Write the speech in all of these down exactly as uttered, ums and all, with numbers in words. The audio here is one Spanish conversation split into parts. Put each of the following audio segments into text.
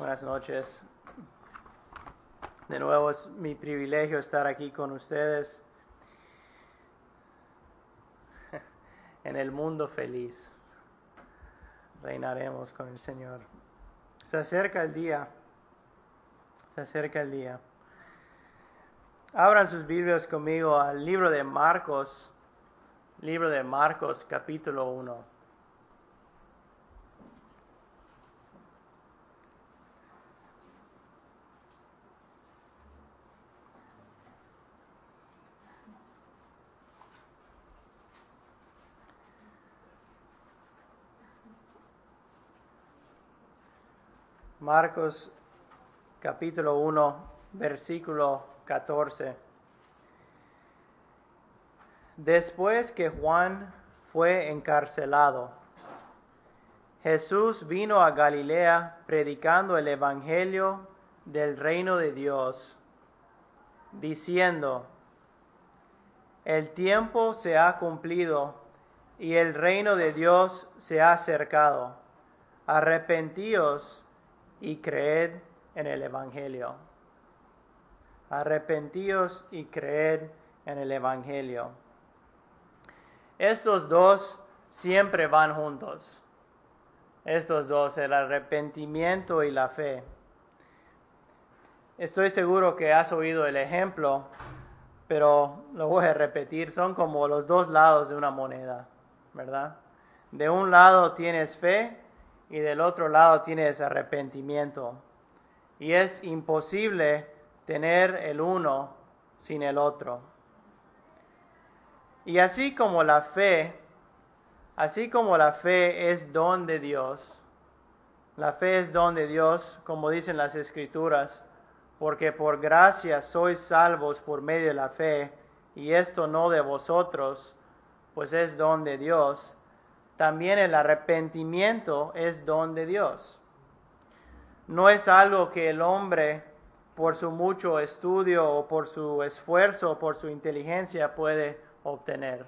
Buenas noches. De nuevo es mi privilegio estar aquí con ustedes en el mundo feliz. Reinaremos con el Señor. Se acerca el día. Se acerca el día. Abran sus Biblias conmigo al libro de Marcos, libro de Marcos, capítulo uno. Marcos capítulo uno, versículo catorce. Después que Juan fue encarcelado, Jesús vino a Galilea predicando el evangelio del reino de Dios, diciendo: el tiempo se ha cumplido y el reino de Dios se ha acercado. Arrepentíos y creed en el evangelio. Arrepentíos y creed en el evangelio. Estos dos siempre van juntos. Estos dos, el arrepentimiento y la fe. Estoy seguro que has oído el ejemplo, pero lo voy a repetir. Son como los dos lados de una moneda, ¿verdad? De un lado tienes fe y del otro lado tienes arrepentimiento. Y es imposible tener el uno sin el otro. Y así como la fe, así como la fe es don de Dios, la fe es don de Dios, como dicen las Escrituras, porque por gracia sois salvos por medio de la fe, y esto no de vosotros, pues es don de Dios. También el arrepentimiento es don de Dios. No es algo que el hombre, por su mucho estudio o por su esfuerzo o por su inteligencia, puede obtener.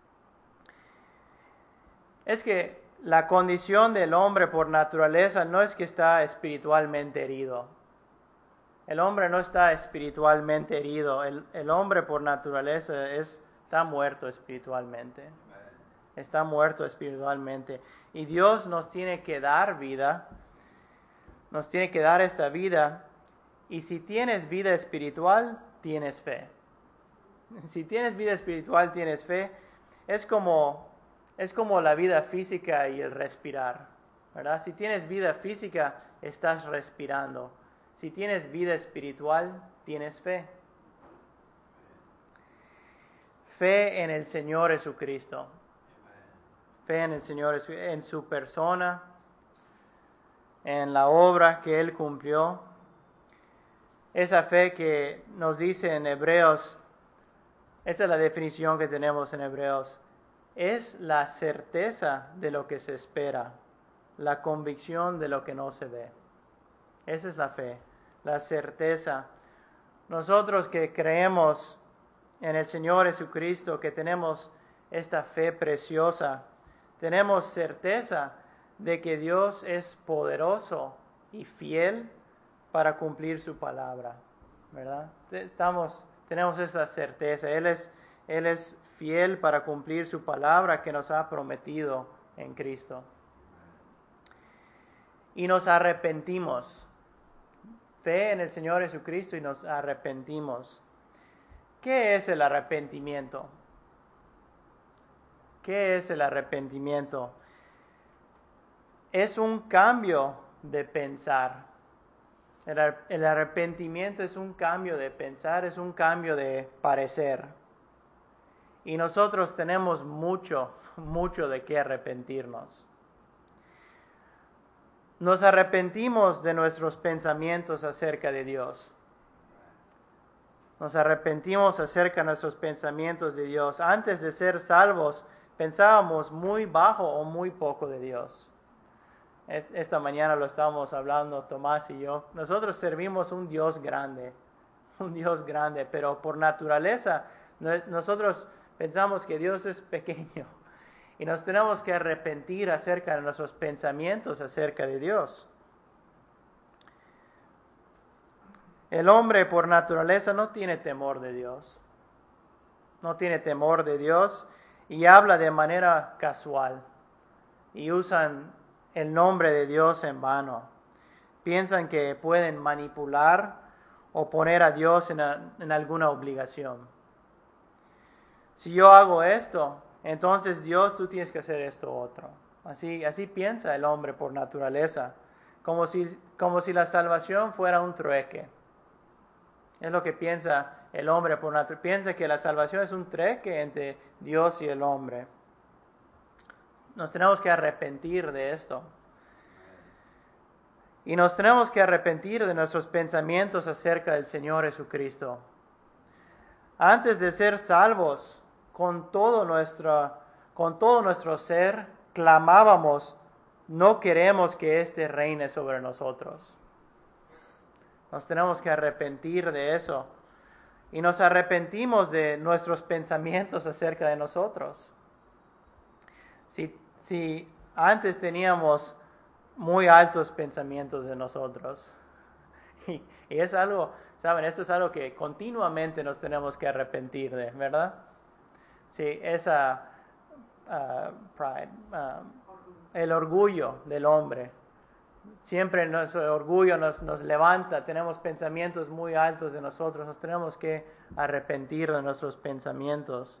Es que la condición del hombre por naturaleza no es que está espiritualmente herido. El hombre no está espiritualmente herido. El, el hombre por naturaleza es, está muerto espiritualmente. Está muerto espiritualmente. Y Dios nos tiene que dar vida. Nos tiene que dar esta vida. Y si tienes vida espiritual, tienes fe. Si tienes vida espiritual, tienes fe. Es como, es como la vida física y el respirar, ¿verdad? Si tienes vida física, estás respirando. Si tienes vida espiritual, tienes fe. Fe en el Señor Jesucristo. Fe en el Señor, en su persona, en la obra que Él cumplió. Esa fe que nos dice en Hebreos, esa es la definición que tenemos en Hebreos, es la certeza de lo que se espera, la convicción de lo que no se ve. Esa es la fe, la certeza. Nosotros que creemos en el Señor Jesucristo, que tenemos esta fe preciosa, tenemos certeza de que Dios es poderoso y fiel para cumplir su palabra, ¿verdad? Estamos, tenemos esa certeza. Él es, Él es fiel para cumplir su palabra que nos ha prometido en Cristo. Y nos arrepentimos. Fe en el Señor Jesucristo y nos arrepentimos. ¿Qué es el arrepentimiento? ¿Qué es el arrepentimiento? Es un cambio de pensar. El arrepentimiento es un cambio de pensar, es un cambio de parecer. Y nosotros tenemos mucho, mucho de qué arrepentirnos. Nos arrepentimos de nuestros pensamientos acerca de Dios. Nos arrepentimos acerca de nuestros pensamientos de Dios. Antes de ser salvos, pensábamos muy bajo o muy poco de Dios. Esta mañana lo estábamos hablando Tomás y yo. Nosotros servimos un Dios grande, un Dios grande, pero por naturaleza nosotros pensamos que Dios es pequeño y nos tenemos que arrepentir acerca de nuestros pensamientos acerca de Dios. El hombre por naturaleza no tiene temor de Dios. No tiene temor de Dios y habla de manera casual. Y usan el nombre de Dios en vano. Piensan que pueden manipular o poner a Dios en, a, en alguna obligación. Si yo hago esto, entonces Dios, tú tienes que hacer esto otro. Así, así piensa el hombre por naturaleza, como si, como si la salvación fuera un trueque. Es lo que piensa el hombre por naturaleza. Piensa que la salvación es un trueque entre Dios y el hombre. Nos tenemos que arrepentir de esto. Y nos tenemos que arrepentir de nuestros pensamientos acerca del Señor Jesucristo. Antes de ser salvos, con todo nuestro, con todo nuestro ser, clamábamos, no queremos que éste reine sobre nosotros. Nos tenemos que arrepentir de eso. Y nos arrepentimos de nuestros pensamientos acerca de nosotros. Si, si antes teníamos muy altos pensamientos de nosotros. Y, y es algo, ¿saben? Esto es algo que continuamente nos tenemos que arrepentir de, ¿verdad? Sí, esa uh, pride, uh, el orgullo del hombre. Siempre nuestro orgullo nos, nos levanta, tenemos pensamientos muy altos de nosotros, nos tenemos que arrepentir de nuestros pensamientos.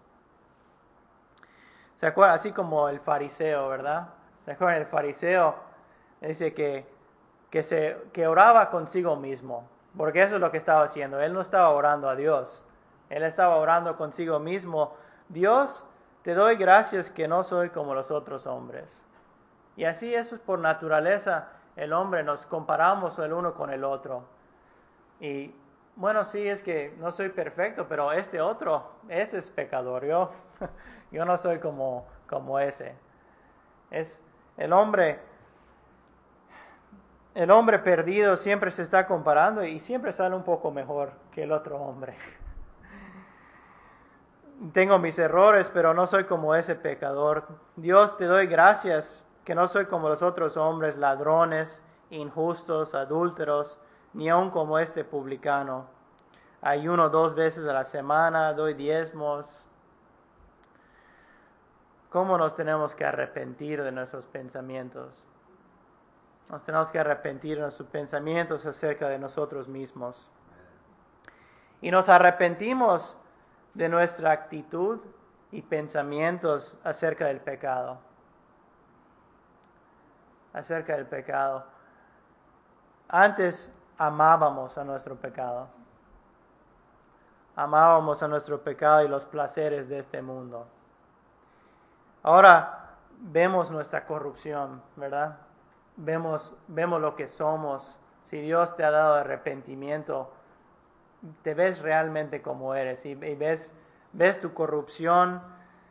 ¿Se acuerdan? Así como el fariseo, ¿verdad? ¿Se acuerdan? El fariseo dice que, que, se, que oraba consigo mismo, porque eso es lo que estaba haciendo. Él no estaba orando a Dios, él estaba orando consigo mismo. Dios, te doy gracias que no soy como los otros hombres. Y así eso es por naturaleza. El hombre, nos comparamos el uno con el otro. Y bueno, sí, es que no soy perfecto, pero este otro, ese es pecador. Yo, yo no soy como, como ese. Es el hombre, el hombre perdido siempre se está comparando y siempre sale un poco mejor que el otro hombre. Tengo mis errores, pero no soy como ese pecador. Dios, te doy gracias que no soy como los otros hombres, ladrones, injustos, adúlteros, ni aun como este publicano. Ayuno dos veces a la semana, doy diezmos. ¿Cómo nos tenemos que arrepentir de nuestros pensamientos? Nos tenemos que arrepentir de nuestros pensamientos acerca de nosotros mismos. Y nos arrepentimos de nuestra actitud y pensamientos acerca del pecado. Acerca del pecado. Antes amábamos a nuestro pecado. Amábamos a nuestro pecado y los placeres de este mundo. Ahora vemos nuestra corrupción, ¿verdad? Vemos, vemos lo que somos. Si Dios te ha dado arrepentimiento, te ves realmente como eres y, y ves, ves tu corrupción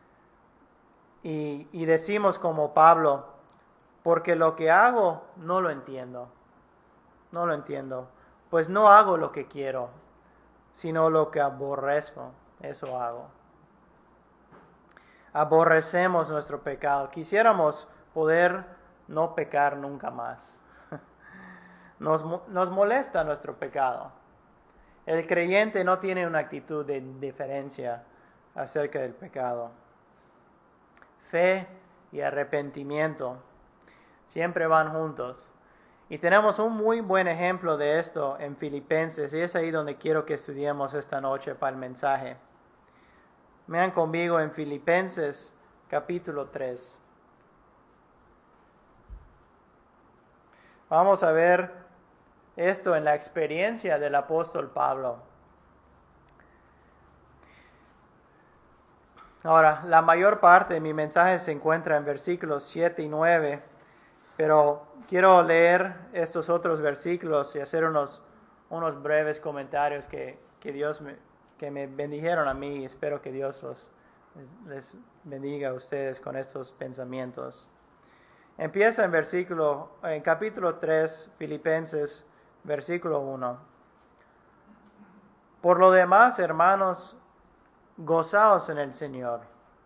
y, y decimos como Pablo, porque lo que hago no lo entiendo, no lo entiendo, pues no hago lo que quiero, sino lo que aborrezco, eso hago. Aborrecemos nuestro pecado, quisiéramos poder no pecar nunca más. Nos, nos molesta nuestro pecado. El creyente no tiene una actitud de indiferencia acerca del pecado. Fe y arrepentimiento siempre van juntos. Y tenemos un muy buen ejemplo de esto en Filipenses, y es ahí donde quiero que estudiemos esta noche para el mensaje. Vean conmigo en Filipenses capítulo tres. Vamos a ver esto en la experiencia del apóstol Pablo. Ahora, la mayor parte de mi mensaje se encuentra en versículos siete y nueve, pero quiero leer estos otros versículos y hacer unos, unos breves comentarios que, que Dios me, que me bendijeron a mí, y espero que Dios los, les bendiga a ustedes con estos pensamientos. Empieza en versículo, en capítulo tres, Filipenses, versículo uno. Por lo demás, hermanos, gozaos en el Señor.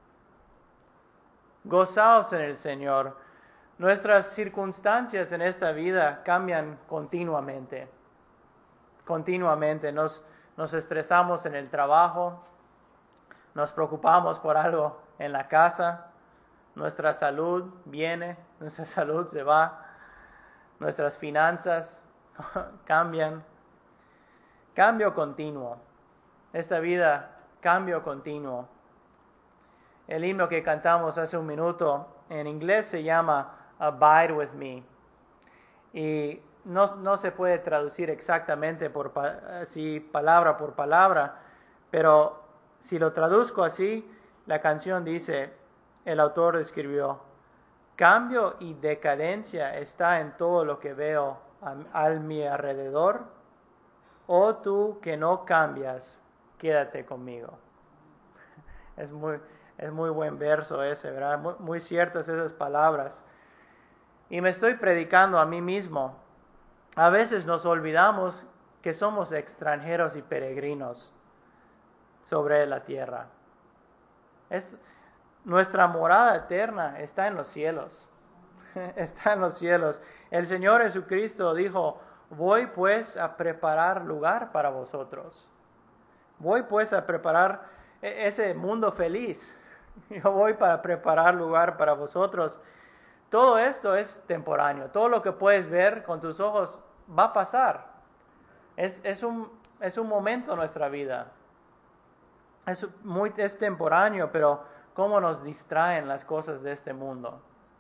Gozaos en el Señor. Nuestras circunstancias en esta vida cambian continuamente. continuamente. Nos, nos estresamos en el trabajo, nos preocupamos por algo en la casa, nuestra salud viene, nuestra salud se va, nuestras finanzas cambian. Cambio continuo. Esta vida, cambio continuo. El himno que cantamos hace un minuto en inglés se llama Abide with Me. Y no, no se puede traducir exactamente por, así, palabra por palabra, pero si lo traduzco así, la canción dice, el autor escribió, cambio y decadencia está en todo lo que veo a, a mi alrededor. Oh tú que no cambias, quédate conmigo. Es muy, es muy buen verso ese, ¿verdad? Muy, muy ciertas esas palabras. Y me estoy predicando a mí mismo. A veces nos olvidamos que somos extranjeros y peregrinos sobre la tierra. Es, nuestra morada eterna está en los cielos. Está en los cielos. El Señor Jesucristo dijo, voy pues a preparar lugar para vosotros. Voy pues a preparar ese mundo feliz. Yo voy para preparar lugar para vosotros. Todo esto es temporáneo. Todo lo que puedes ver con tus ojos va a pasar. Es, es, un, es un momento en nuestra vida. Es, muy, es temporáneo, pero cómo nos distraen las cosas de este mundo.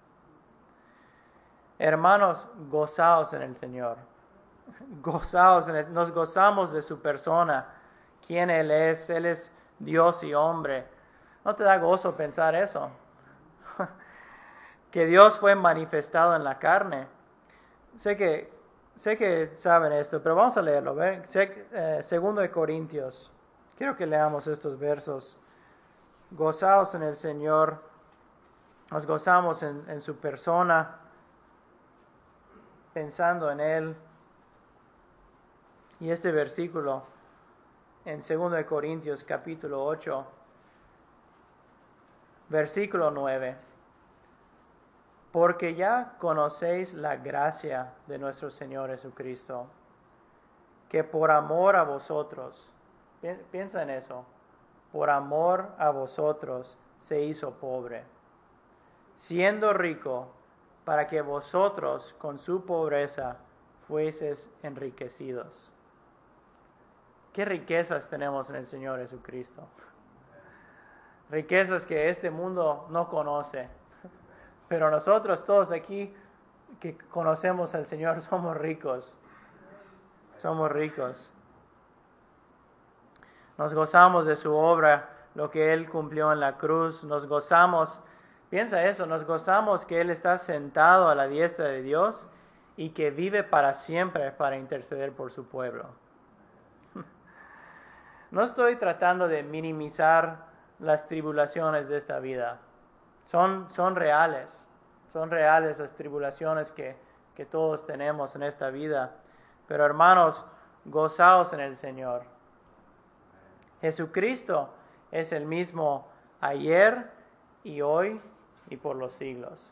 Hermanos, gozaos en el Señor. Gozaos en el, nos gozamos de su persona, quién Él es. Él es Dios y hombre. ¿No te da gozo pensar eso? Que Dios fue manifestado en la carne. Sé que, sé que saben esto, pero vamos a leerlo. ¿Ven? Sé, eh, Segundo de Corintios. Quiero que leamos estos versos. Gozaos en el Señor. Nos gozamos en, en su persona, pensando en Él. Y este versículo en Segundo de Corintios capítulo ocho, versículo nueve. Porque ya conocéis la gracia de nuestro Señor Jesucristo, que por amor a vosotros, piensa en eso, por amor a vosotros se hizo pobre, siendo rico, para que vosotros con su pobreza fueseis enriquecidos. ¿Qué riquezas tenemos en el Señor Jesucristo? Riquezas que este mundo no conoce. Pero nosotros todos aquí que conocemos al Señor somos ricos. Somos ricos. Nos gozamos de su obra, lo que Él cumplió en la cruz. Nos gozamos, piensa eso, nos gozamos que Él está sentado a la diestra de Dios y que vive para siempre para interceder por su pueblo. No estoy tratando de minimizar las tribulaciones de esta vida. Son, son reales. Son reales las tribulaciones que, que todos tenemos en esta vida. Pero hermanos, gozaos en el Señor. Jesucristo es el mismo ayer y hoy y por los siglos.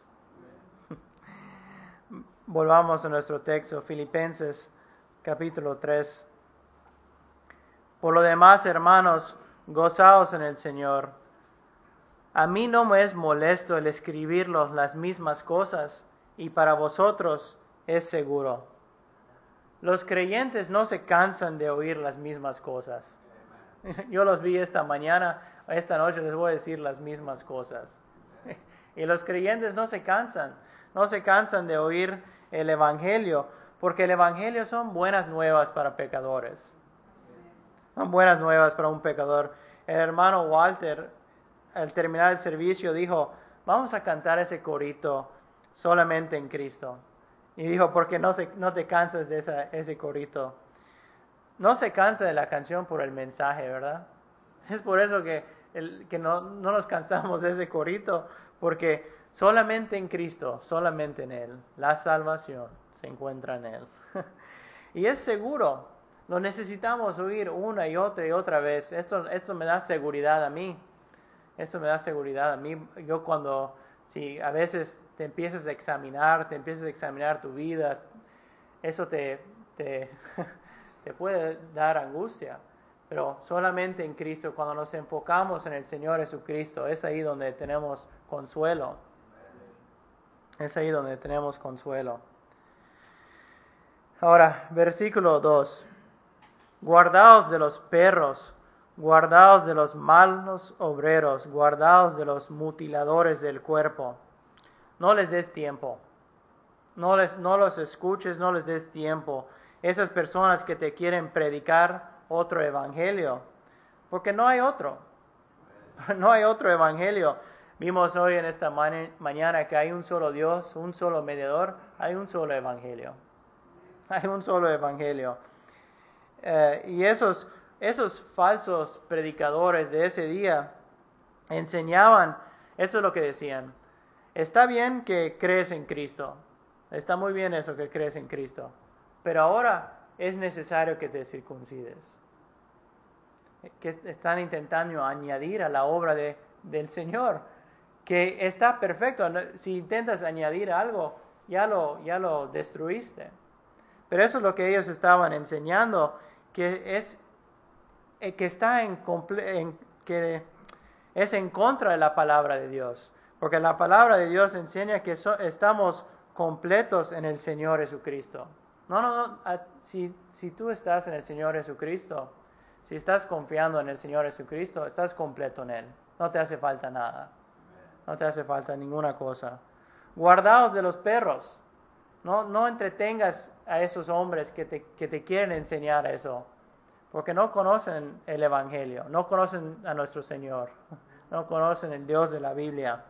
Volvamos a nuestro texto, Filipenses capítulo tres. Por lo demás, hermanos, gozaos en el Señor. A mí no me es molesto el escribirlos las mismas cosas, y para vosotros es seguro. Los creyentes no se cansan de oír las mismas cosas. Yo los vi esta mañana, esta noche les voy a decir las mismas cosas. Y los creyentes no se cansan, no se cansan de oír el Evangelio, porque el Evangelio son buenas nuevas para pecadores. Son buenas nuevas para un pecador. El hermano Walter, al terminar el servicio, dijo, vamos a cantar ese corito solamente en Cristo. Y dijo, porque no, se, no te cansas de esa, ese corito. No se cansa de la canción por el mensaje, ¿verdad? Es por eso que, el, que no, no nos cansamos de ese corito, porque solamente en Cristo, solamente en Él, la salvación se encuentra en Él. Y es seguro, lo necesitamos oír una y otra y otra vez. Esto, esto me da seguridad a mí. Eso me da seguridad a mí. Yo cuando, si a veces te empiezas a examinar, te empiezas a examinar tu vida, eso te, te, te puede dar angustia, pero solamente en Cristo, cuando nos enfocamos en el Señor Jesucristo, es ahí donde tenemos consuelo. Es ahí donde tenemos consuelo. Ahora, versículo dos. Guardaos de los perros, guardaos de los malos obreros, guardaos de los mutiladores del cuerpo. No les des tiempo. No, les, no los escuches, no les des tiempo. Esas personas que te quieren predicar otro evangelio, porque no hay otro. No hay otro evangelio. Vimos hoy en esta ma- mañana que hay un solo Dios, un solo mediador, hay un solo evangelio. Hay un solo evangelio. Eh, y esos, esos falsos predicadores de ese día enseñaban, eso es lo que decían. Está bien que crees en Cristo. Está muy bien eso que crees en Cristo. Pero ahora es necesario que te circuncides. Que están intentando añadir a la obra de, del Señor, que está perfecto. Si intentas añadir algo, ya lo, ya lo destruiste. Pero eso es lo que ellos estaban enseñando, que es que está en, en que es en contra de la palabra de Dios, porque la palabra de Dios enseña que so, estamos completos en el Señor Jesucristo. No, no, no. Si, si tú estás en el Señor Jesucristo, si estás confiando en el Señor Jesucristo, estás completo en Él. No te hace falta nada. No te hace falta ninguna cosa. Guardaos de los perros. No, no entretengas a esos hombres que te, que te quieren enseñar eso, porque no conocen el Evangelio, no conocen a nuestro Señor, no conocen el Dios de la Biblia.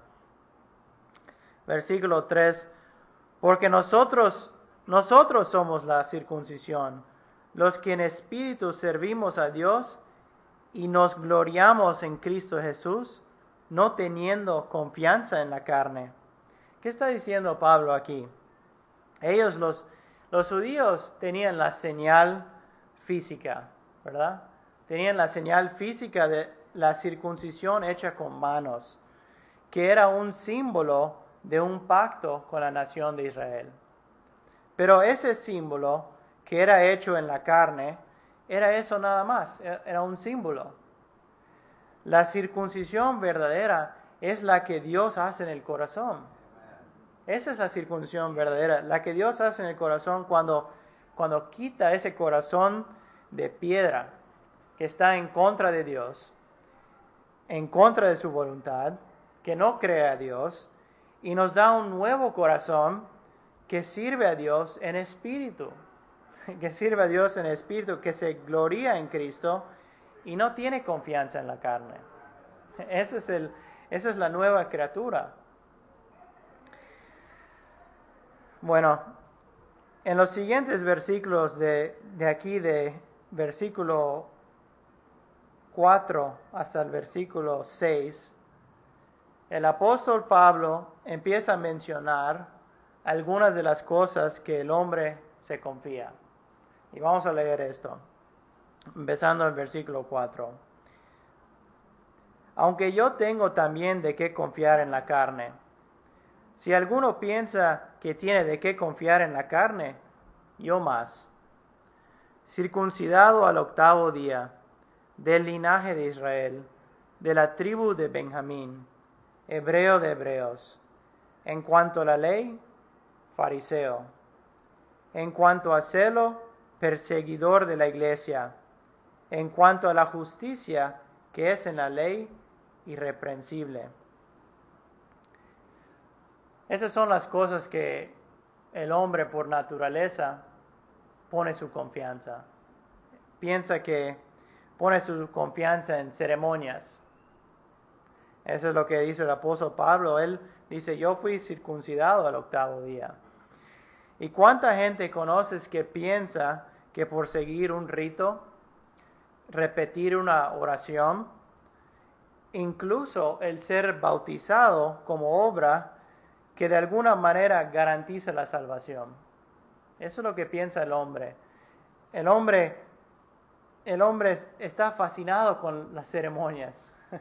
Versículo tres. Porque nosotros, nosotros somos la circuncisión, los que en espíritu servimos a Dios y nos gloriamos en Cristo Jesús, no teniendo confianza en la carne. ¿Qué está diciendo Pablo aquí? Ellos, los, los judíos, tenían la señal física, ¿verdad? Tenían la señal física de la circuncisión hecha con manos, que era un símbolo de un pacto con la nación de Israel. Pero ese símbolo, que era hecho en la carne, era eso nada más, era un símbolo. La circuncisión verdadera es la que Dios hace en el corazón. Esa es la circuncisión verdadera, la que Dios hace en el corazón cuando, cuando quita ese corazón de piedra que está en contra de Dios, en contra de su voluntad, que no cree a Dios, y nos da un nuevo corazón que sirve a Dios en espíritu, que sirve a Dios en espíritu, que se gloria en Cristo y no tiene confianza en la carne. Ese es el, esa es la nueva criatura. Bueno, en los siguientes versículos de, de aquí, de versículo cuatro hasta el versículo seis, el apóstol Pablo empieza a mencionar algunas de las cosas que el hombre se confía. Y vamos a leer esto, empezando el versículo cuatro. Aunque yo tengo también de qué confiar en la carne. Si alguno piensa que tiene de qué confiar en la carne, yo más. Circuncidado al octavo día, del linaje de Israel, de la tribu de Benjamín, hebreo de hebreos. En cuanto a la ley, fariseo. En cuanto a celo, perseguidor de la iglesia. En cuanto a la justicia que es en la ley, irreprensible. Esas son las cosas que el hombre por naturaleza pone su confianza. Piensa que pone su confianza en ceremonias. Eso es lo que dice el apóstol Pablo. Él dice, yo fui circuncidado al octavo día. ¿Y cuánta gente conoces que piensa que por seguir un rito, repetir una oración, incluso el ser bautizado como obra, que de alguna manera garantiza la salvación? Eso es lo que piensa el hombre. El hombre, el hombre está fascinado con las ceremonias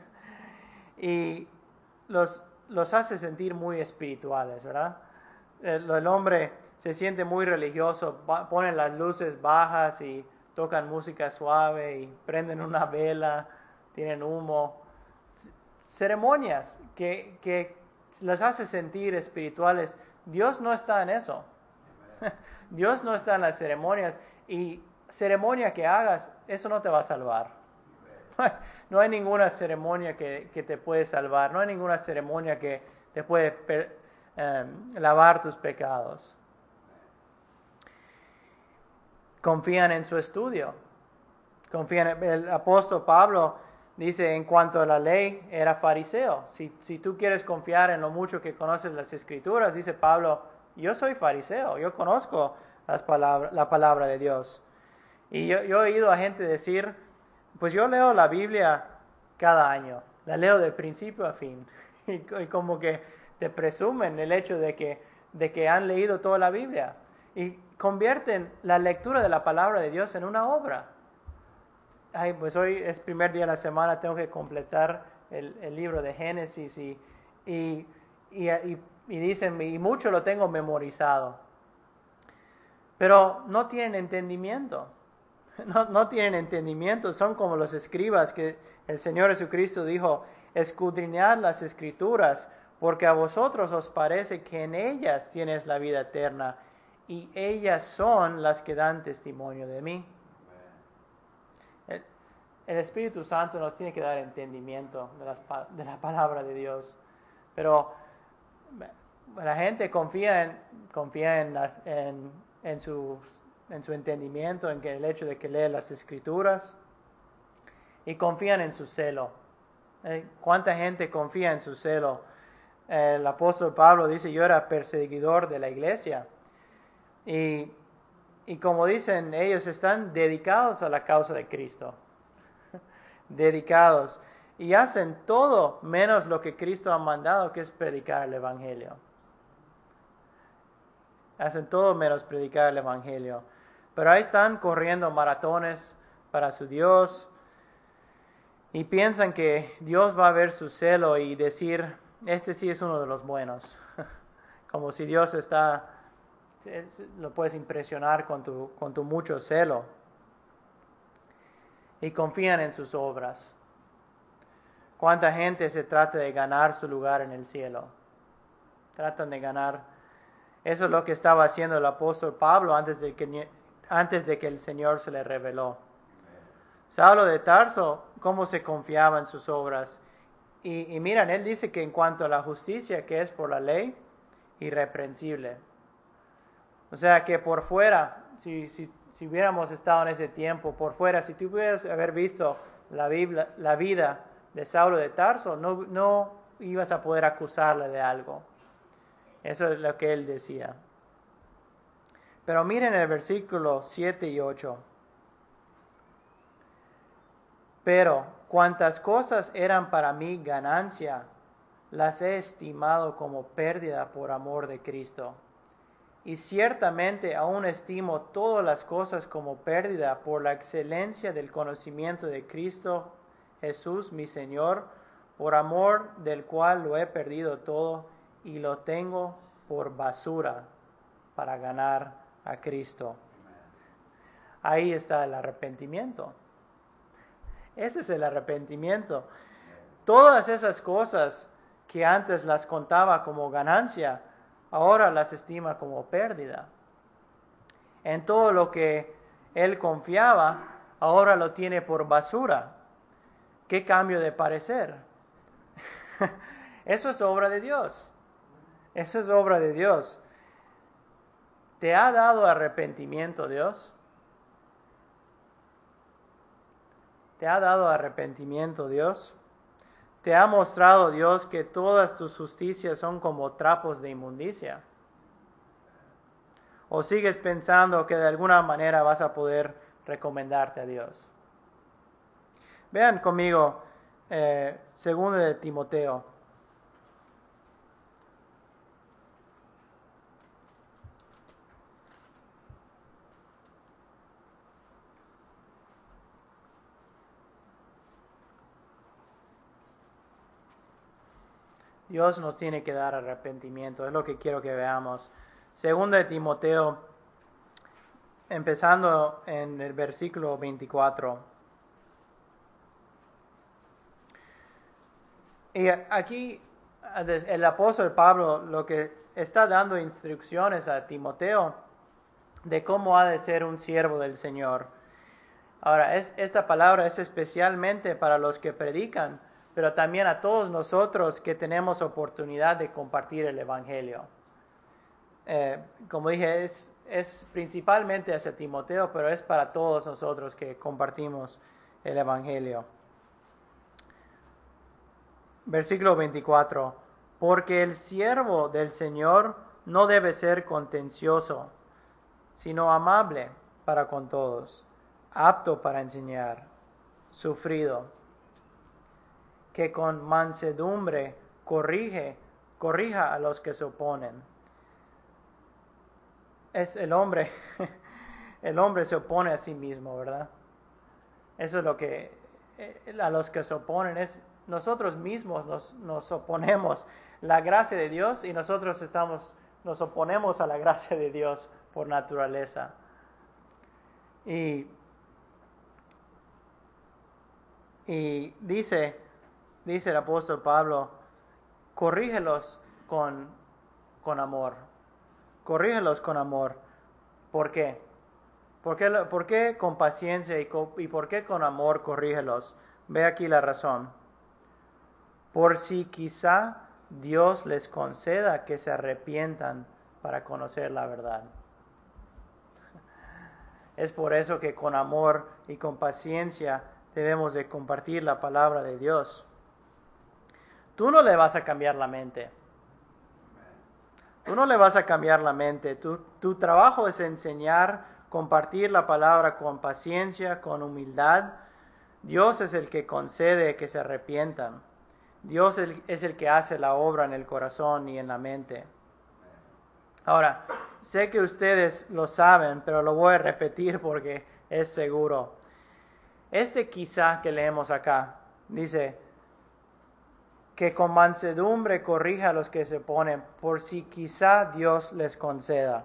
y los, los hace sentir muy espirituales, ¿verdad? El, el hombre se siente muy religioso, pone las luces bajas y tocan música suave y prenden una vela, tienen humo. Ceremonias que, que las hace sentir espirituales. Dios no está en eso. Dios no está en las ceremonias, y ceremonia que hagas, eso no te va a salvar. No hay ninguna ceremonia que, que te puede salvar, no hay ninguna ceremonia que te puede per, eh, lavar tus pecados. Confían en su estudio. Confían, el apóstol Pablo dice en cuanto a la ley, era fariseo. Si, si tú quieres confiar en lo mucho que conoces las Escrituras, dice Pablo, yo soy fariseo, yo conozco las palabras, la palabra de Dios. Y yo, yo he oído a gente decir, pues yo leo la Biblia cada año, la leo de principio a fin. Y, y como que te presumen el hecho de que, de que han leído toda la Biblia. Y convierten la lectura de la palabra de Dios en una obra. Ay, pues hoy es primer día de la semana, tengo que completar el, el libro de Génesis y, y, y, y, y dicen, y mucho lo tengo memorizado. Pero no tienen entendimiento, no, no tienen entendimiento, son como los escribas que el Señor Jesucristo dijo, escudriñad las Escrituras, porque a vosotros os parece que en ellas tienes la vida eterna, y ellas son las que dan testimonio de mí. El, el Espíritu Santo nos tiene que dar entendimiento de, las, de la palabra de Dios, pero la gente confía en, confía en, las, en, en, su, en su entendimiento, en que el hecho de que lee las Escrituras, y confían en su celo. ¿Eh? ¿Cuánta gente confía en su celo? Eh, el apóstol Pablo dice, yo era perseguidor de la iglesia. Y, y como dicen, ellos están dedicados a la causa de Cristo. Dedicados. Y hacen todo menos lo que Cristo ha mandado, que es predicar el Evangelio. Hacen todo menos predicar el Evangelio. Pero ahí están corriendo maratones para su Dios. Y piensan que Dios va a ver su celo y decir, este sí es uno de los buenos. Como si Dios está, lo puedes impresionar con tu, con tu mucho celo. Y confían en sus obras. ¿Cuánta gente se trata de ganar su lugar en el cielo? Tratan de ganar. Eso es lo que estaba haciendo el apóstol Pablo antes de que, antes de que el Señor se le reveló. Saulo de Tarso, cómo se confiaba en sus obras. Y, y miran, él dice que en cuanto a la justicia que es por la ley, irreprensible. O sea que por fuera, si, si, si hubiéramos estado en ese tiempo, por fuera, si tú hubieras haber visto la, Biblia, la vida de Saulo de Tarso, no, no ibas a poder acusarle de algo. Eso es lo que él decía. Pero miren el versículo siete y ocho. Pero cuantas cosas eran para mí ganancia, las he estimado como pérdida por amor de Cristo. Y ciertamente aún estimo todas las cosas como pérdida por la excelencia del conocimiento de Cristo Jesús mi Señor, por amor del cual lo he perdido todo y lo tengo por basura para ganar a Cristo. Ahí está el arrepentimiento. Ese es el arrepentimiento. Todas esas cosas que antes las contaba como ganancia, ahora las estima como pérdida. En todo lo que él confiaba, ahora lo tiene por basura. ¿Qué cambio de parecer? Eso es obra de Dios. Eso es obra de Dios. ¿Te ha dado arrepentimiento Dios? ¿Te ha dado arrepentimiento Dios? ¿Te ha mostrado Dios que todas tus justicias son como trapos de inmundicia? ¿O sigues pensando que de alguna manera vas a poder recomendarte a Dios? Vean conmigo eh, segundo de Timoteo. Dios nos tiene que dar arrepentimiento, es lo que quiero que veamos. Segundo de Timoteo, empezando en el versículo veinticuatro. Y aquí el apóstol Pablo lo que está dando instrucciones a Timoteo de cómo ha de ser un siervo del Señor. Ahora, es, esta palabra es especialmente para los que predican, pero también a todos nosotros que tenemos oportunidad de compartir el Evangelio. Eh, como dije, es, es principalmente hacia Timoteo, pero es para todos nosotros que compartimos el Evangelio. Versículo veinticuatro. Porque el siervo del Señor no debe ser contencioso, sino amable para con todos, apto para enseñar, sufrido, que con mansedumbre corrige, corrija a los que se oponen. Es el hombre, el hombre se opone a sí mismo, ¿verdad? Eso es lo que, a los que se oponen, es nosotros mismos nos, nos oponemos la gracia de Dios y nosotros estamos, nos oponemos a la gracia de Dios por naturaleza. Y, y dice, dice el apóstol Pablo, corrígelos con, con amor. Corrígelos con amor. ¿Por qué? ¿Por qué, por qué con paciencia y, con, y por qué con amor corrígelos? Ve aquí la razón. Por si quizá Dios les conceda que se arrepientan para conocer la verdad. Es por eso que con amor y con paciencia debemos de compartir la palabra de Dios. Tú no le vas a cambiar la mente. Tú no le vas a cambiar la mente. Tu, tu trabajo es enseñar, compartir la palabra con paciencia, con humildad. Dios es el que concede que se arrepientan. Dios es el que hace la obra en el corazón y en la mente. Ahora, sé que ustedes lo saben, pero lo voy a repetir porque es seguro. Este quizá que leemos acá, dice que con mansedumbre corrija a los que se oponen, por si quizá Dios les conceda.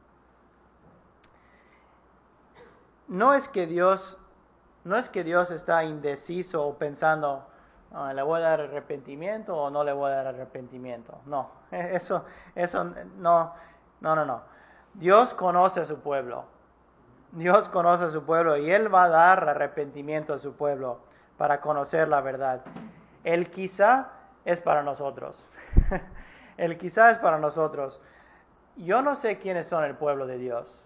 No es que Dios, no es que Dios está indeciso o pensando, oh, ¿le voy a dar arrepentimiento o no le voy a dar arrepentimiento? No, eso, eso no, no, no, no. Dios conoce a su pueblo. Dios conoce a su pueblo y Él va a dar arrepentimiento a su pueblo para conocer la verdad. El quizá es para nosotros. El quizá es para nosotros. Yo no sé quiénes son el pueblo de Dios.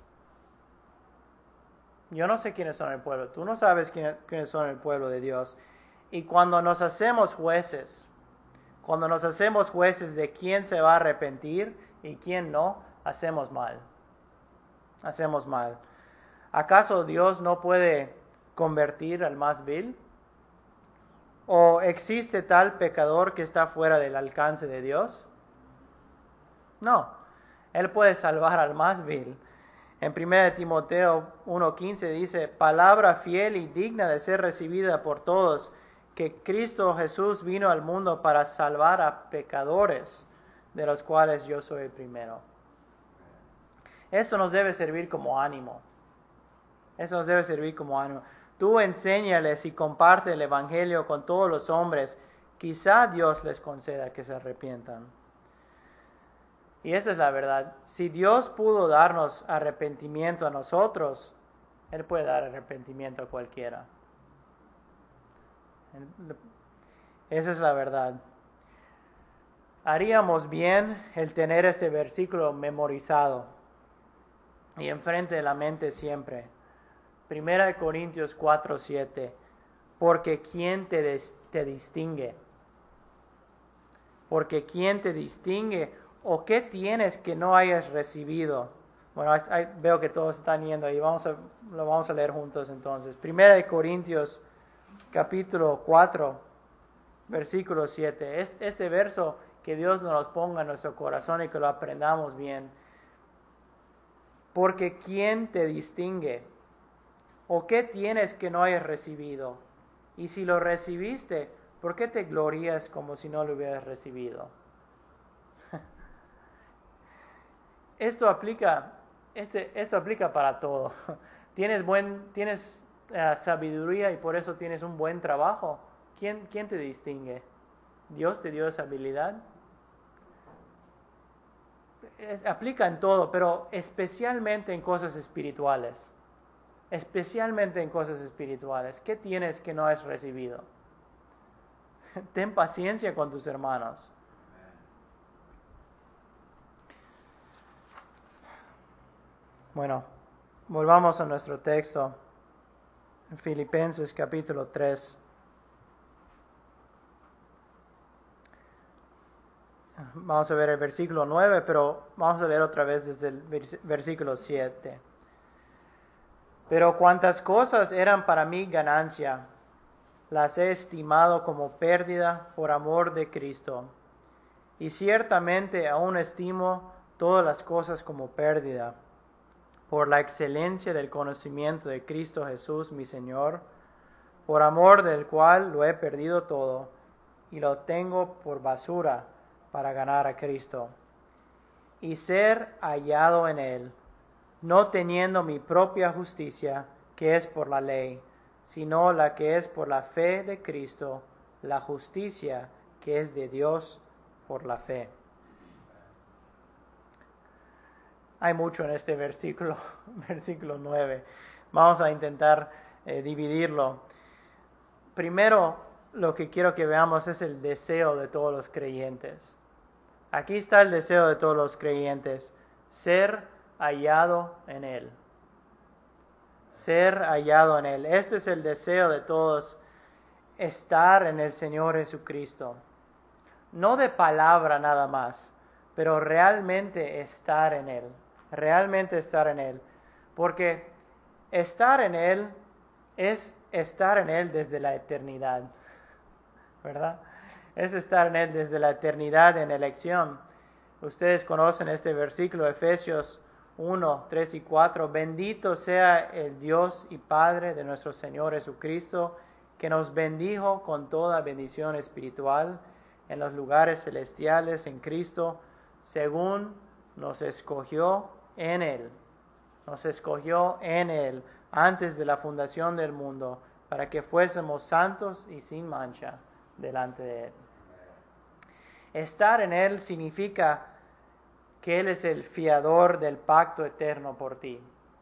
Yo no sé quiénes son el pueblo. Tú no sabes quiénes, quiénes son el pueblo de Dios. Y cuando nos hacemos jueces, cuando nos hacemos jueces de quién se va a arrepentir y quién no, hacemos mal. Hacemos mal. ¿Acaso Dios no puede convertir al más vil? ¿O existe tal pecador que está fuera del alcance de Dios? No, Él puede salvar al más vil. En primera de Timoteo uno quince dice, palabra fiel y digna de ser recibida por todos, que Cristo Jesús vino al mundo para salvar a pecadores, de los cuales yo soy el primero. Eso nos debe servir como ánimo. Eso nos debe servir como ánimo. Tú enséñales y comparte el Evangelio con todos los hombres. Quizá Dios les conceda que se arrepientan. Y esa es la verdad. Si Dios pudo darnos arrepentimiento a nosotros, Él puede dar arrepentimiento a cualquiera. Esa es la verdad. Haríamos bien el tener ese versículo memorizado y enfrente de la mente siempre. Primera de Corintios cuatro siete. Porque ¿quién te, des, te distingue? Porque ¿quién te distingue? ¿O qué tienes que no hayas recibido? Bueno, hay, hay, veo que todos están yendo ahí. Vamos a, lo vamos a leer juntos entonces. Primera de Corintios capítulo cuatro, versículo siete. Este, este verso, que Dios nos lo ponga en nuestro corazón y que lo aprendamos bien. Porque ¿quién te distingue? ¿O qué tienes que no hayas recibido? Y si lo recibiste, ¿por qué te glorías como si no lo hubieras recibido? Esto aplica este, esto aplica para todo. Tienes, buen, tienes uh, sabiduría y por eso tienes un buen trabajo. ¿Quién, ¿Quién te distingue? ¿Dios te dio esa habilidad? Es, aplica en todo, pero especialmente en cosas espirituales. Especialmente en cosas espirituales. ¿Qué tienes que no has recibido? Ten paciencia con tus hermanos. Bueno, volvamos a nuestro texto. En Filipenses capítulo tres. Vamos a ver el versículo nueve, pero vamos a leer otra vez desde el versículo siete. Pero cuantas cosas eran para mí ganancia, las he estimado como pérdida por amor de Cristo. Y ciertamente aún estimo todas las cosas como pérdida, por la excelencia del conocimiento de Cristo Jesús mi Señor, por amor del cual lo he perdido todo, y lo tengo por basura para ganar a Cristo, y ser hallado en Él, no teniendo mi propia justicia, que es por la ley, sino la que es por la fe de Cristo, la justicia que es de Dios por la fe. Hay mucho en este versículo, versículo nueve. Vamos a intentar eh, dividirlo. Primero, lo que quiero que veamos es el deseo de todos los creyentes. Aquí está el deseo de todos los creyentes, ser hallado en Él. Ser hallado en Él. Este es el deseo de todos, estar en el Señor Jesucristo. No de palabra nada más, pero realmente estar en Él. Realmente estar en Él. Porque estar en Él es estar en Él desde la eternidad. ¿Verdad? Es estar en Él desde la eternidad en elección. Ustedes conocen este versículo, Efesios uno, tres y cuatro. Bendito sea el Dios y Padre de nuestro Señor Jesucristo, que nos bendijo con toda bendición espiritual en los lugares celestiales en Cristo, según nos escogió en Él. Nos escogió en Él antes de la fundación del mundo, para que fuésemos santos y sin mancha delante de Él. Estar en Él significa que Él es el fiador del pacto eterno por ti.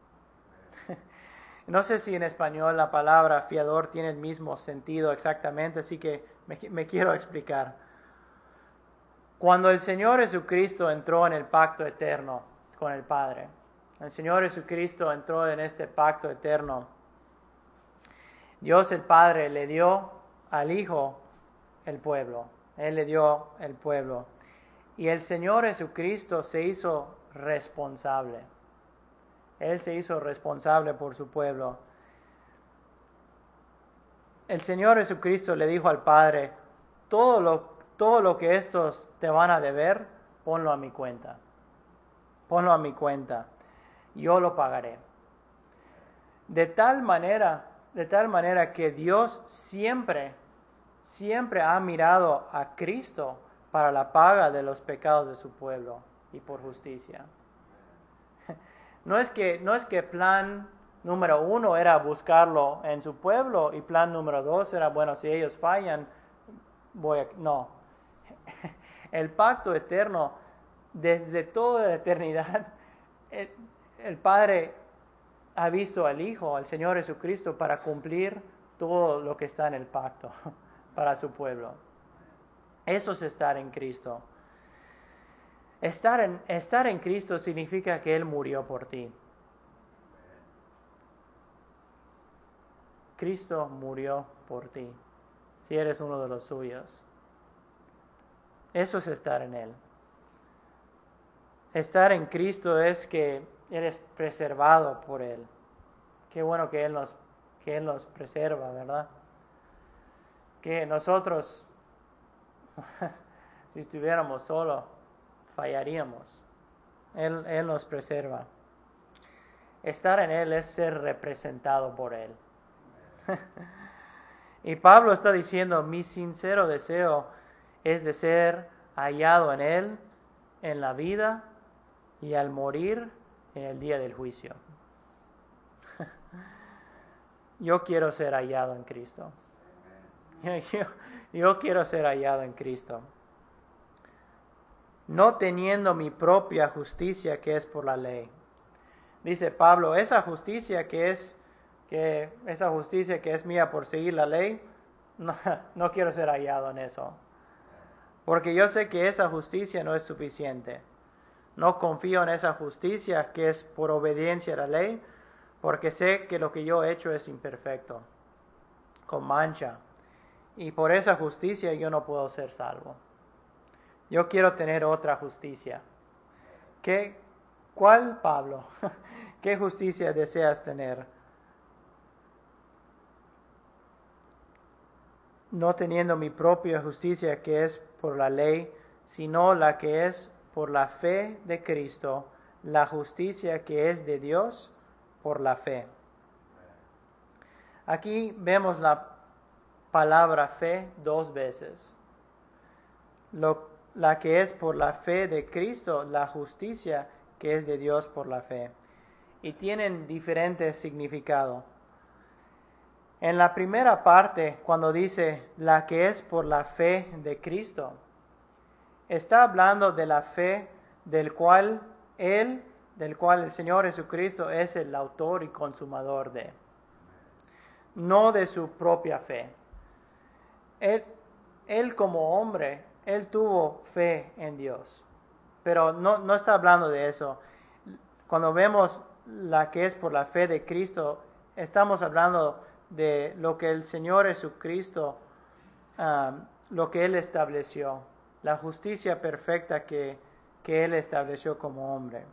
No sé si en español la palabra fiador tiene el mismo sentido exactamente, así que me, me quiero explicar. Cuando el Señor Jesucristo entró en el pacto eterno con el Padre, el Señor Jesucristo entró en este pacto eterno, Dios el Padre le dio al Hijo el pueblo. Él le dio el pueblo. Y el Señor Jesucristo se hizo responsable. Él se hizo responsable por su pueblo. El Señor Jesucristo le dijo al Padre, todo lo, todo lo que estos te van a deber, ponlo a mi cuenta. Ponlo a mi cuenta. Yo lo pagaré. De tal manera, de tal manera que Dios siempre Siempre ha mirado a Cristo para la paga de los pecados de su pueblo y por justicia. No es que, no es que plan número uno era buscarlo en su pueblo y plan número dos era, bueno, si ellos fallan, voy a... No. El pacto eterno, desde toda la eternidad, el, el Padre ha visto al Hijo, al Señor Jesucristo, para cumplir todo lo que está en el pacto para su pueblo. Eso es estar en Cristo. Estar en, estar en Cristo significa que Él murió por ti. Cristo murió por ti, si eres uno de los suyos. Eso es estar en Él. Estar en Cristo es que eres preservado por Él. Qué bueno que Él nos, que Él nos preserva, ¿verdad? Que nosotros, si estuviéramos solos, fallaríamos. Él, Él nos preserva. Estar en Él es ser representado por Él. Y Pablo está diciendo, mi sincero deseo es de ser hallado en Él, en la vida, y al morir, en el día del juicio. Yo quiero ser hallado en Cristo. Yo, yo quiero ser hallado en Cristo. No teniendo mi propia justicia que es por la ley. Dice Pablo, esa justicia que es, que, esa justicia que es mía por seguir la ley, no, no quiero ser hallado en eso. Porque yo sé que esa justicia no es suficiente. No confío en esa justicia que es por obediencia a la ley, porque sé que lo que yo he hecho es imperfecto, con mancha. Y por esa justicia yo no puedo ser salvo. Yo quiero tener otra justicia. ¿Qué, ¿Cuál, Pablo? ¿Qué justicia deseas tener? No teniendo mi propia justicia que es por la ley, sino la que es por la fe de Cristo, la justicia que es de Dios por la fe. Aquí vemos la palabra fe dos veces. Lo, la que es por la fe de Cristo, la justicia que es de Dios por la fe. Y tienen diferentes significados. En la primera parte, cuando dice la que es por la fe de Cristo, está hablando de la fe del cual Él, del cual el Señor Jesucristo es el autor y consumador de. No de su propia fe. Él, él como hombre, Él tuvo fe en Dios. Pero no, no está hablando de eso. Cuando vemos la que es por la fe de Cristo, estamos hablando de lo que el Señor Jesucristo, um, lo que Él estableció, la justicia perfecta que, que Él estableció como hombre.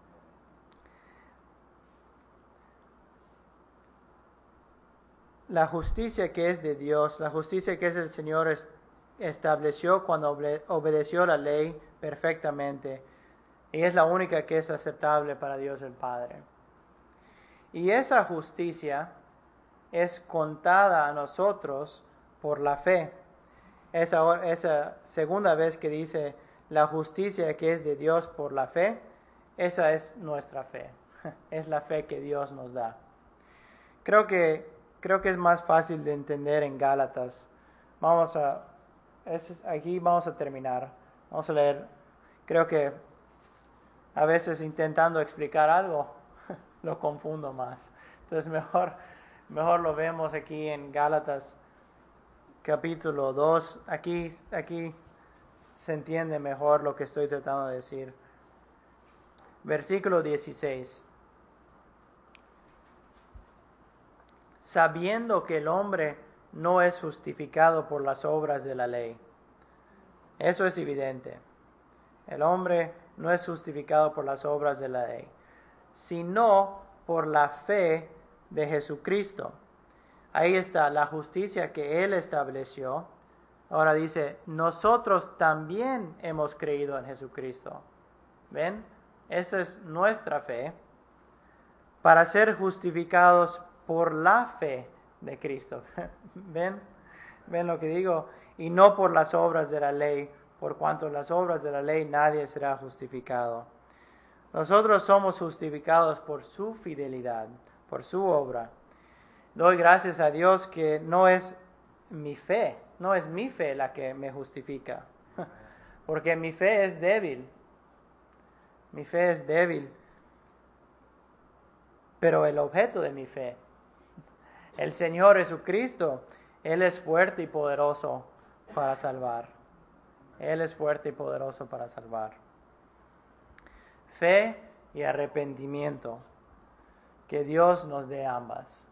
La justicia que es de Dios, la justicia que es el Señor estableció cuando obedeció la ley perfectamente, y es la única que es aceptable para Dios el Padre. Y esa justicia es contada a nosotros por la fe. Esa, esa segunda vez que dice la justicia que es de Dios por la fe, esa es nuestra fe. Es la fe que Dios nos da. Creo que, creo que es más fácil de entender en Gálatas. Vamos a, es, aquí vamos a terminar. Vamos a leer. Creo que a veces intentando explicar algo, lo confundo más. Entonces mejor, mejor lo vemos aquí en Gálatas capítulo dos. Aquí, aquí se entiende mejor lo que estoy tratando de decir. Versículo dieciséis. Sabiendo que el hombre no es justificado por las obras de la ley. Eso es evidente. El hombre no es justificado por las obras de la ley, sino por la fe de Jesucristo. Ahí está la justicia que Él estableció. Ahora dice, nosotros también hemos creído en Jesucristo. ¿Ven? Esa es nuestra fe. Para ser justificados por la fe de Cristo. ¿Ven? ¿Ven lo que digo? Y no por las obras de la ley, por cuanto en las obras de la ley nadie será justificado. Nosotros somos justificados por su fidelidad, por su obra. Doy gracias a Dios que no es mi fe, no es mi fe la que me justifica, porque mi fe es débil. Mi fe es débil, pero el objeto de mi fe, el Señor Jesucristo, Él es fuerte y poderoso para salvar. Él es fuerte y poderoso para salvar. Fe y arrepentimiento. Que Dios nos dé ambas.